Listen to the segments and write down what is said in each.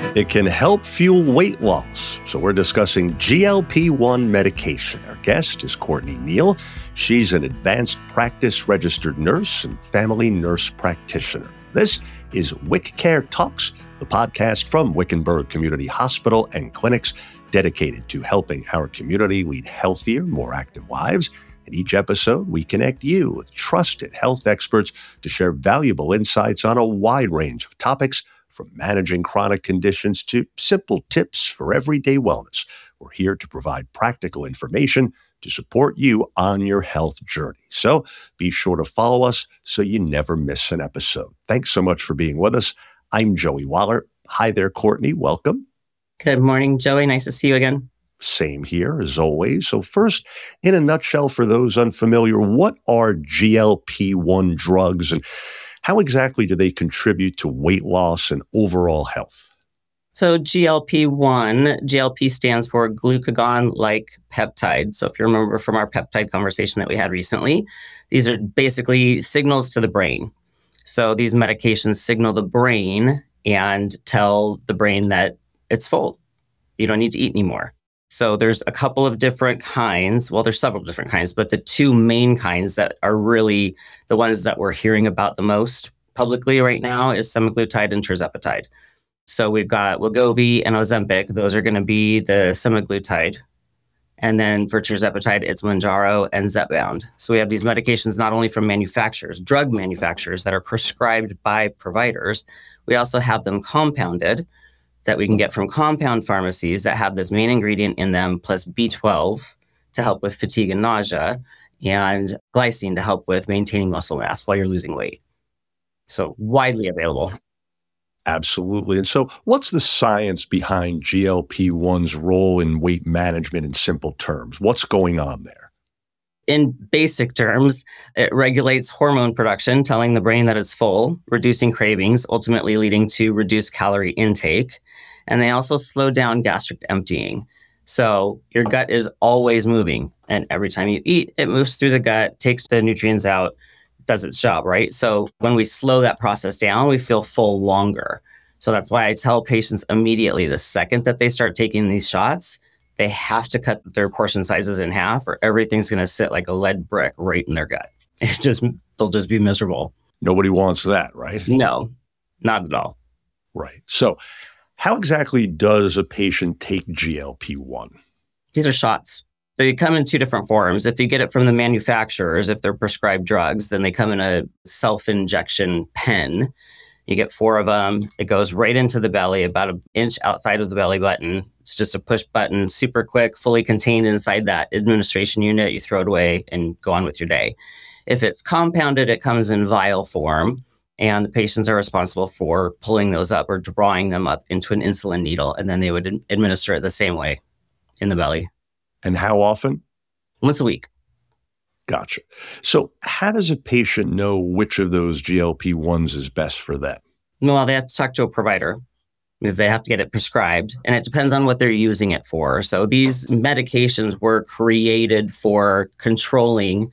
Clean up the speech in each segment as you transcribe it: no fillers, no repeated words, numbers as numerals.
It can help fuel weight loss. So we're discussing GLP-1 medication. Our guest is Courtney Neal. She's an advanced practice registered nurse and family nurse practitioner. This is WIC-Care Talks, the podcast from Wickenburg Community Hospital and Clinics dedicated to helping our community lead healthier, more active lives. In each episode, we connect you with trusted health experts to share valuable insights on a wide range of topics, from managing chronic conditions to simple tips for everyday wellness. We're here to provide practical information to support you on your health journey. So be sure to follow us so you never miss an episode. Thanks so much for being with us. I'm Joey Waller. Hi there, Courtney. Welcome. Good morning, Joey. Nice to see you again. Same here, as always. So first, in a nutshell, for those unfamiliar, what are GLP-1 drugs and how exactly do they contribute to weight loss and overall health? So GLP stands for glucagon-like peptide. So if you remember from our peptide conversation that we had recently, these are basically signals to the brain. So these medications signal the brain and tell the brain that it's full. You don't need to eat anymore. So there's a couple of different kinds. Well, there's several different kinds, but the two main kinds that are really the ones that we're hearing about the most publicly right now is semaglutide and tirzepatide. So we've got Wegovy and Ozempic. Those are going to be the semaglutide. And then for tirzepatide, it's Mounjaro and Zepbound. So we have these medications not only from manufacturers, drug manufacturers that are prescribed by providers. We also have them compounded that we can get from compound pharmacies that have this main ingredient in them, plus B12 to help with fatigue and nausea, and glycine to help with maintaining muscle mass while you're losing weight. So widely available. Absolutely. And so what's the science behind GLP-1's role in weight management in simple terms? What's going on there? In basic terms, it regulates hormone production, telling the brain that it's full, reducing cravings, ultimately leading to reduced calorie intake. And they also slow down gastric emptying. So your gut is always moving. And every time you eat, it moves through the gut, takes the nutrients out, does its job, right? So when we slow that process down, we feel full longer. So that's why I tell patients immediately, the second that they start taking these shots, they have to cut their portion sizes in half or everything's going to sit like a lead brick right in their gut. They'll just be miserable. Nobody wants that, right? No, not at all. Right. So how exactly does a patient take GLP-1? These are shots. They come in two different forms. If you get it from the manufacturers, if they're prescribed drugs, then they come in a self-injection pen. You get 4 of them. It goes right into the belly, about an inch outside of the belly button. It's just a push button, super quick, fully contained inside that administration unit. You throw it away and go on with your day. If it's compounded, it comes in vial form, and the patients are responsible for pulling those up or drawing them up into an insulin needle, and then they would administer it the same way in the belly. And how often? Once a week. Gotcha. So how does a patient know which of those GLP-1s is best for them? Well, they have to talk to a provider because they have to get it prescribed, and it depends on what they're using it for. So these medications were created for controlling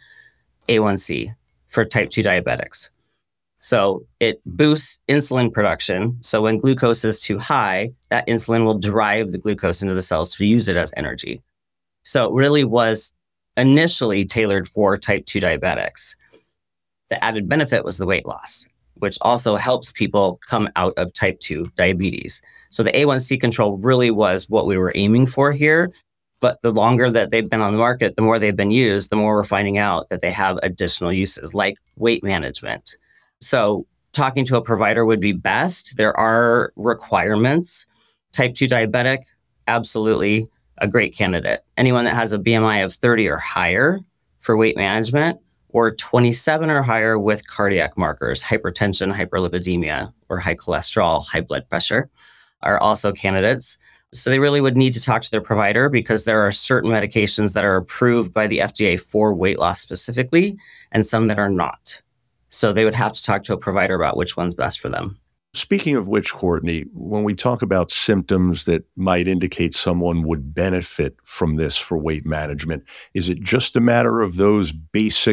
A1C for type 2 diabetics. So it boosts insulin production. So when glucose is too high, that insulin will drive the glucose into the cells to use it as energy. So it really was initially tailored for type 2 diabetics. The added benefit was the weight loss, which also helps people come out of type 2 diabetes. So the A1C control really was what we were aiming for here. But the longer that they've been on the market, the more they've been used, the more we're finding out that they have additional uses like weight management. So talking to a provider would be best. There are requirements. Type 2 diabetic, absolutely a great candidate. Anyone that has a BMI of 30 or higher for weight management, or 27 or higher with cardiac markers, hypertension, hyperlipidemia, or high cholesterol, high blood pressure, are also candidates. So they really would need to talk to their provider because there are certain medications that are approved by the FDA for weight loss specifically, and some that are not. So they would have to talk to a provider about which one's best for them. Speaking of which, Courtney, when we talk about symptoms that might indicate someone would benefit from this for weight management, is it just a matter of those basic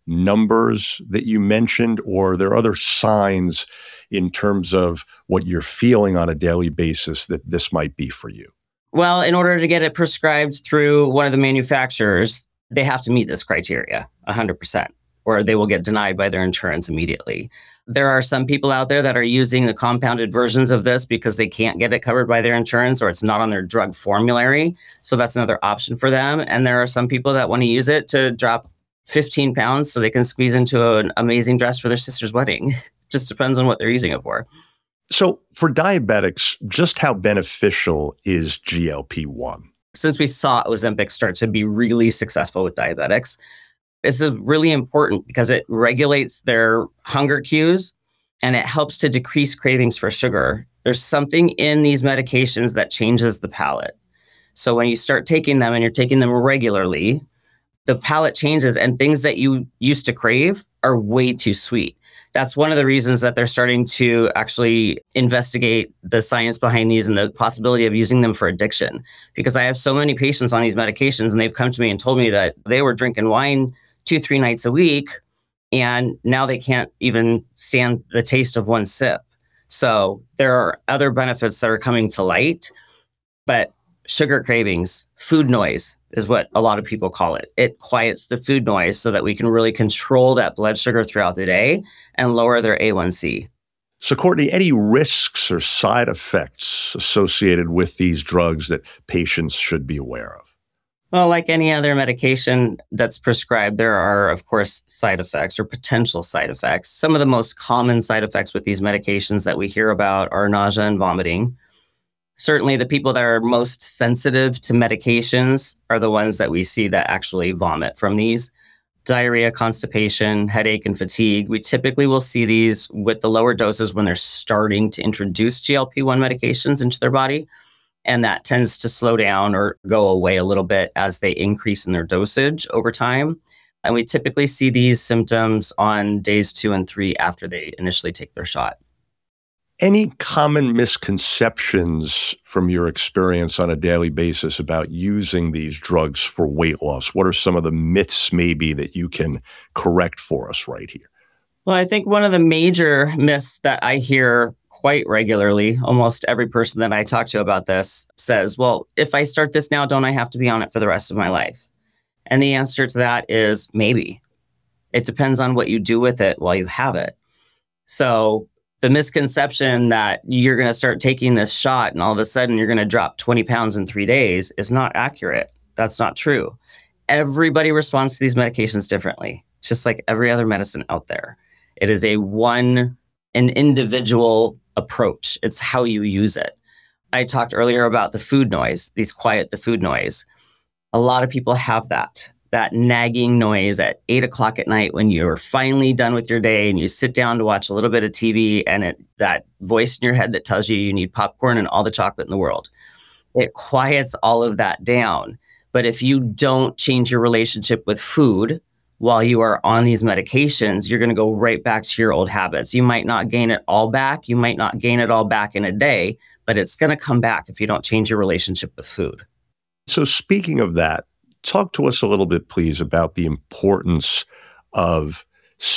numbers that you mentioned, or are there other signs in terms of what you're feeling on a daily basis that this might be for you? Well, in order to get it prescribed through one of the manufacturers, they have to meet this criteria 100%, or they will get denied by their insurance immediately. There are some people out there that are using the compounded versions of this because they can't get it covered by their insurance or it's not on their drug formulary. So that's another option for them. And there are some people that want to use it to drop 15 pounds so they can squeeze into an amazing dress for their sister's wedding. Just depends on what they're using it for. So for diabetics, just how beneficial is GLP-1? Since we saw Ozempic start to be really successful with diabetics, this is really important because it regulates their hunger cues and it helps to decrease cravings for sugar. There's something in these medications that changes the palate. So when you start taking them and you're taking them regularly, the palate changes and things that you used to crave are way too sweet. That's one of the reasons that they're starting to actually investigate the science behind these and the possibility of using them for addiction. Because I have so many patients on these medications and they've come to me and told me that they were drinking wine 2-3 nights a week and now they can't even stand the taste of one sip. So there are other benefits that are coming to light, but sugar cravings, food noise is what a lot of people call it. It quiets the food noise so that we can really control that blood sugar throughout the day and lower their A1C. So, Courtney, any risks or side effects associated with these drugs that patients should be aware of? Well, like any other medication that's prescribed, there are, of course, side effects or potential side effects. Some of the most common side effects with these medications that we hear about are nausea and vomiting. Certainly, the people that are most sensitive to medications are the ones that we see that actually vomit from these. Diarrhea, constipation, headache, and fatigue. We typically will see these with the lower doses when they're starting to introduce GLP-1 medications into their body. And that tends to slow down or go away a little bit as they increase in their dosage over time. And we typically see these symptoms on days 2 and 3 after they initially take their shot. Any common misconceptions from your experience on a daily basis about using these drugs for weight loss? What are some of the myths maybe that you can correct for us right here? Well, I think one of the major myths that I hear quite regularly, almost every person that I talk to about this says, well, if I start this now, don't I have to be on it for the rest of my life? And the answer to that is maybe. It depends on what you do with it while you have it. So the misconception that you're going to start taking this shot and all of a sudden you're going to drop 20 pounds in 3 days is not accurate. That's not true. Everybody responds to these medications differently, just like every other medicine out there. It is an individual approach. It's how you use it. I talked earlier about the food noise, these quiet the food noise. A lot of people have that nagging noise at 8 o'clock at night when you're finally done with your day and you sit down to watch a little bit of TV and that voice in your head that tells you need popcorn and all the chocolate in the world. It quiets all of that down. But if you don't change your relationship with food while you are on these medications, you're going to go right back to your old habits. You might not gain it all back. You might not gain it all back in a day, but it's going to come back if you don't change your relationship with food. So speaking of that, talk to us a little bit, please, about the importance of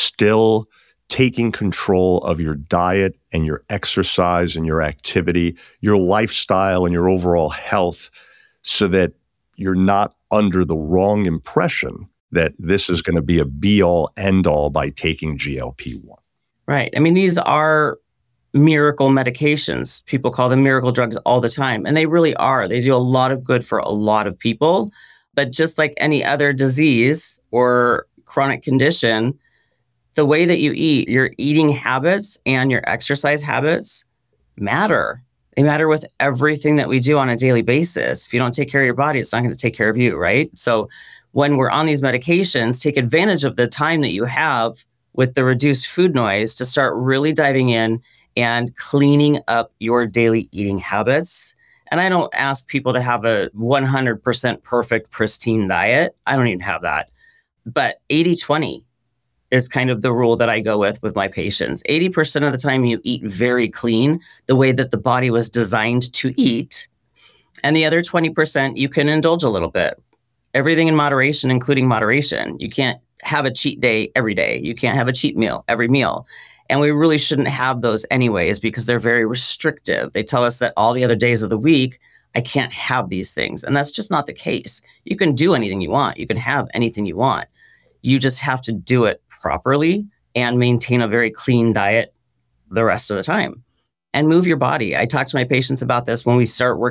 still taking control of your diet and your exercise and your activity, your lifestyle and your overall health, so that you're not under the wrong impression that this is going to be a be-all, end-all by taking GLP-1. Right. I mean, these are miracle medications. People call them miracle drugs all the time, and they really are. They do a lot of good for a lot of people. But just like any other disease or chronic condition, the way that you eat, your eating habits and your exercise habits matter. They matter with everything that we do on a daily basis. If you don't take care of your body, it's not going to take care of you, right? So when we're on these medications, take advantage of the time that you have with the reduced food noise to start really diving in and cleaning up your daily eating habits. And I don't ask people to have a 100% perfect, pristine diet. I don't even have that. But 80-20 is kind of the rule that I go with my patients. 80% of the time you eat very clean, the way that the body was designed to eat. And the other 20% you can indulge a little bit. Everything in moderation, including moderation. You can't have a cheat day every day. You can't have a cheat meal every meal. And we really shouldn't have those anyways because they're very restrictive. They tell us that all the other days of the week, I can't have these things. And that's just not the case. You can do anything you want. You can have anything you want. You just have to do it properly and maintain a very clean diet the rest of the time. And move your body. I talk to my patients about this when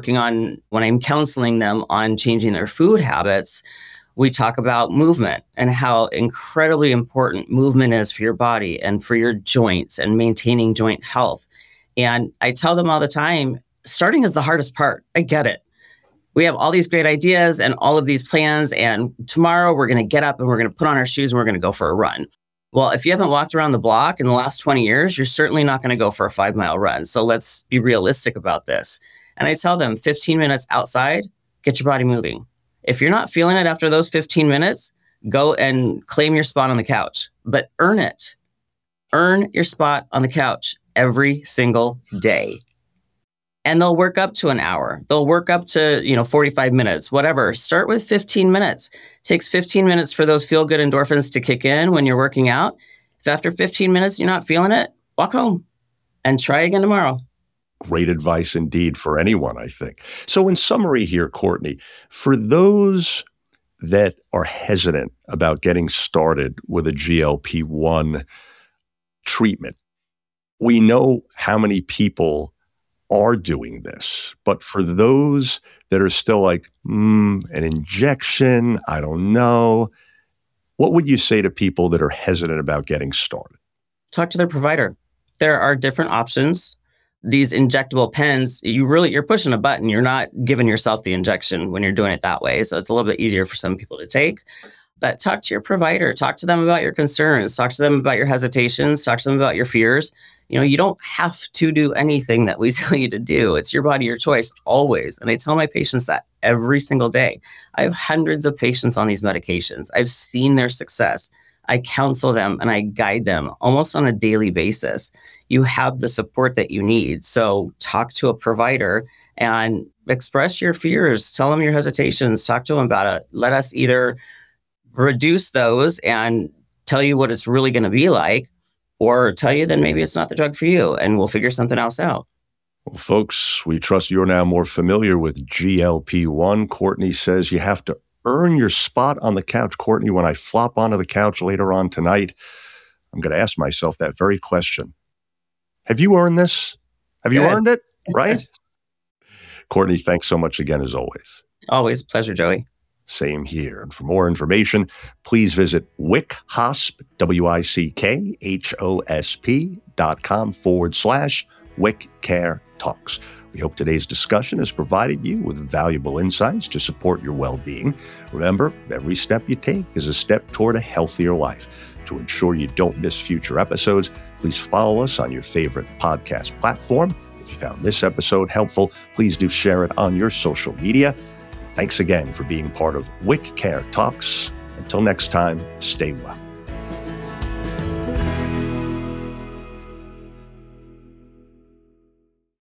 I'm counseling them on changing their food habits. We talk about movement and how incredibly important movement is for your body and for your joints and maintaining joint health. And I tell them all the time, starting is the hardest part. I get it. We have all these great ideas and all of these plans. And tomorrow we're going to get up and we're going to put on our shoes and we're going to go for a run. Well, if you haven't walked around the block in the last 20 years, you're certainly not going to go for a 5-mile run. So let's be realistic about this. And I tell them 15 minutes outside, get your body moving. If you're not feeling it after those 15 minutes, go and claim your spot on the couch, but earn it. Earn your spot on the couch every single day. And they'll work up to an hour. They'll work up to, 45 minutes, whatever. Start with 15 minutes. It takes 15 minutes for those feel-good endorphins to kick in when you're working out. If after 15 minutes you're not feeling it, walk home and try again tomorrow. Great advice indeed for anyone, I think. So in summary here, Courtney, for those that are hesitant about getting started with a GLP-1 treatment, we know how many people are doing this. But for those that are still like, an injection, I don't know, what would you say to people that are hesitant about getting started? Talk to their provider. There are different options. These injectable pens, you're pushing a button. You're not giving yourself the injection when you're doing it that way. So it's a little bit easier for some people to take. But talk to your provider. Talk to them about your concerns. Talk to them about your hesitations. Talk to them about your fears. You don't have to do anything that we tell you to do. It's your body, your choice, always. And I tell my patients that every single day. I have hundreds of patients on these medications. I've seen their success. I counsel them and I guide them almost on a daily basis. You have the support that you need. So talk to a provider and express your fears. Tell them your hesitations. Talk to them about it. Let us either reduce those and tell you what it's really going to be like, or tell you that maybe it's not the drug for you and we'll figure something else out. Well, folks, we trust you're now more familiar with GLP-1. Courtney says you have to earn your spot on the couch. Courtney, when I flop onto the couch later on tonight, I'm going to ask myself that very question. Have you earned this? Have you earned it? Right? Courtney, thanks so much again, as always. Always a pleasure, Joey. Same here. And for more information, please visit WICHOSP, WICHOSP.com/WIC Care Talks. We hope today's discussion has provided you with valuable insights to support your well-being. Remember, every step you take is a step toward a healthier life. To ensure you don't miss future episodes, please follow us on your favorite podcast platform. If you found this episode helpful, please do share it on your social media. Thanks again for being part of WIC Care Talks. Until next time, stay well.